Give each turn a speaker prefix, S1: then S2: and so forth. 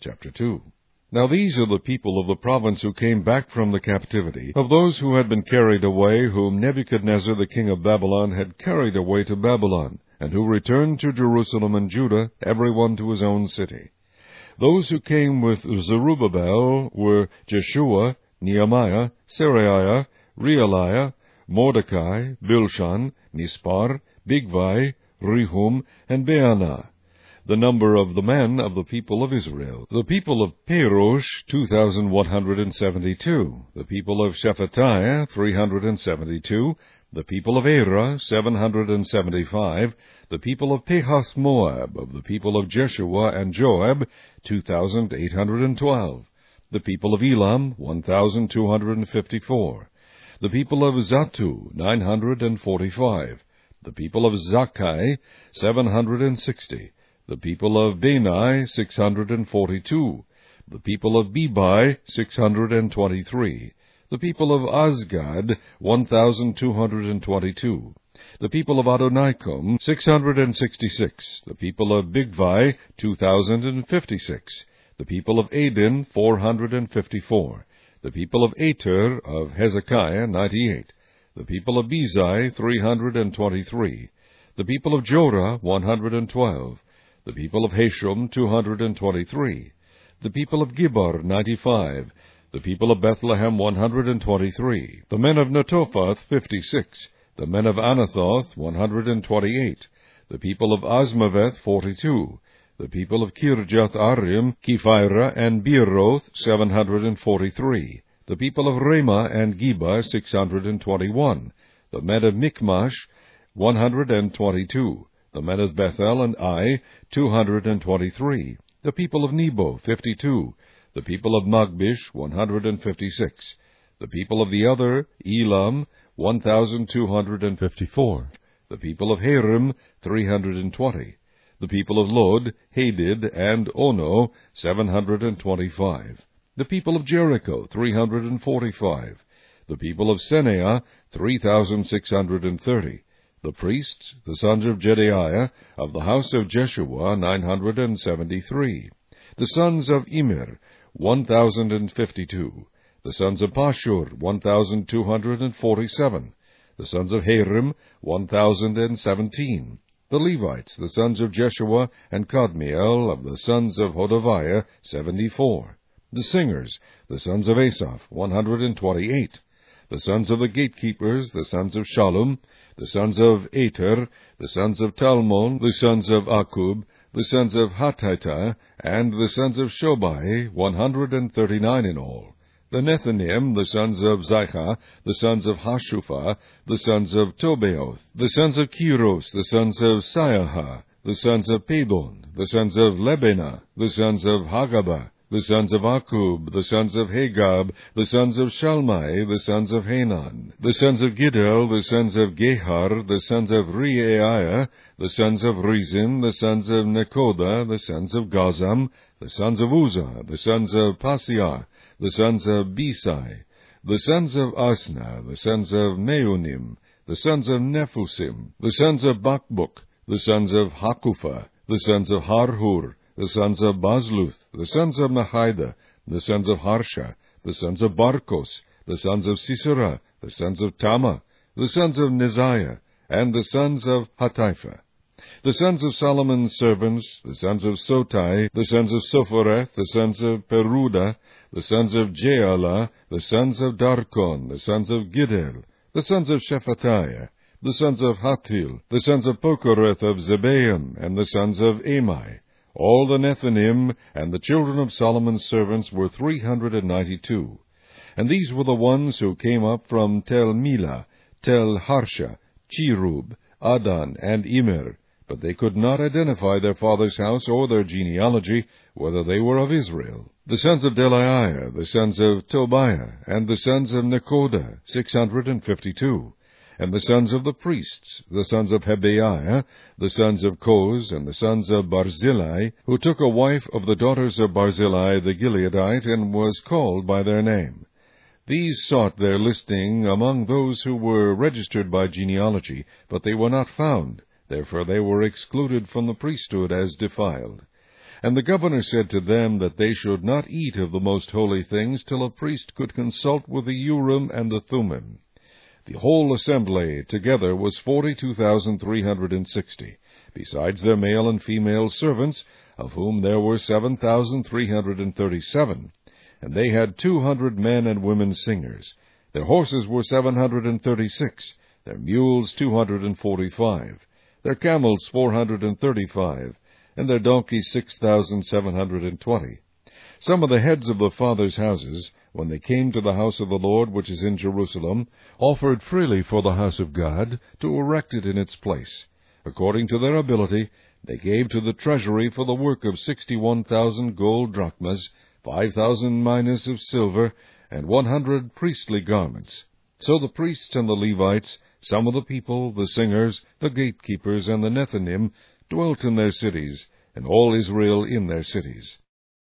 S1: Chapter 2. Now these are the people of the province who came back from the captivity, of those who had been carried away, whom Nebuchadnezzar the king of Babylon had carried away to Babylon, and who returned to Jerusalem and Judah, every one to his own city. Those who came with Zerubbabel were Jeshua, Nehemiah, Seraiah, Realiah, Mordecai, Bilshan, Mispar, Bigvai, Rehum, and Baanah. The number of the men of the people of Israel. The people of Perush, 2,172. The people of Shephatiah, 372. The people of Era, 775. The people of Pahath Moab, of the people of Jeshua and Joab, 2,812. The people of Elam, 1,254. The people of Zatu, 945. The people of Zakkai, 760. The people of Bani, 642. The people of Bebai, 623. The people of Azgad, 1,222. The people of Adonicum, 666. The people of Bigvai, 2,056. The people of Adin, 454. The people of Ater of Hezekiah, 98. The people of Bezai, 323. The people of Jorah, 112. The people of Hashem, 223. The people of Gibbar, 95. The people of Bethlehem, 123. The men of Netophath, 56. The men of Anathoth, 128. The people of Azmaveth, 42. The people of Kirjath Arim, Kephirah, and Beeroth, 743. The people of Ramah and Geba, 621. The men of Michmash, 122. The men of Bethel and Ai, 223. The people of Nebo, 52. The people of Magbish, 156. The people of the other, Elam, 1,254. The people of Harim, 320. The people of Lod, Hadid, and Ono, 725. The people of Jericho, 345. The people of Senea, 3,630. The priests, the sons of Jedaiah, of the house of Jeshua, 973. The sons of Immer, 1,052. The sons of Pashur, 1,247. The sons of Harim, 1,017. The Levites, the sons of Jeshua and Kadmiel, of the sons of Hodaviah, 74. The singers, the sons of Asaph, 128. The sons of the gatekeepers, the sons of Shallum, the sons of Ater, the sons of Talmon, the sons of Akub, the sons of Hatita, and the sons of Shobai, 139 in all. The Nethinim, the sons of Zichah, the sons of Hashupha, the sons of Tobeoth, the sons of Kiros, the sons of Siaha, the sons of Pedon, the sons of Lebena, the sons of Hagabah, the sons of Akub, the sons of Hagab, the sons of Shalmai, the sons of Hanan, the sons of Giddel, the sons of Gehar, the sons of Reaiah, the sons of Rezin, the sons of Nekoda, the sons of Gazam, the sons of Uzzah, the sons of Pasiah, the sons of Besai, the sons of Asna, the sons of Meunim, the sons of Nephusim, the sons of Bakbuk, the sons of Hakupha, the sons of Harhur, the sons of Bazluth, the sons of Mahida, the sons of Harsha, the sons of Barkos, the sons of Sisera, the sons of Tama, the sons of Neziah, and the sons of Hatipha. The sons of Solomon's servants, the sons of Sotai, the sons of Sophereth, the sons of Peruda, the sons of Jaala, the sons of Darkon, the sons of Giddel, the sons of Shephatiah, the sons of Hatil, the sons of Pokereth of Zebaim, and the sons of Amai. All the Nethinim and the children of Solomon's servants were 392. And these were the ones who came up from Tel Milah, Tel Harsha, Cherub, Adan, and Immer, but they could not identify their father's house or their genealogy, whether they were of Israel. The sons of Delaiah, the sons of Tobiah, and the sons of Nekoda, 652. And the sons of the priests, the sons of Hebaiah, the sons of Koz, and the sons of Barzillai, who took a wife of the daughters of Barzillai the Gileadite, and was called by their name. These sought their listing among those who were registered by genealogy, but they were not found. Therefore they were excluded from the priesthood as defiled. And the governor said to them that they should not eat of the most holy things till a priest could consult with the Urim and the Thummim. The whole assembly together was 42,360, besides their male and female servants, of whom there were 7,337, and they had 200 men and women singers. Their horses were 736, their mules 245, their camels 435, and their donkeys 6,720. Some of the heads of the fathers' houses, when they came to the house of the Lord which is in Jerusalem, offered freely for the house of God, to erect it in its place. According to their ability, they gave to the treasury for the work of 61,000 gold drachmas, 5,000 minas of silver, and 100 priestly garments. So the priests and the Levites, some of the people, the singers, the gatekeepers, and the Nethinim, dwelt in their cities, and all Israel in their cities.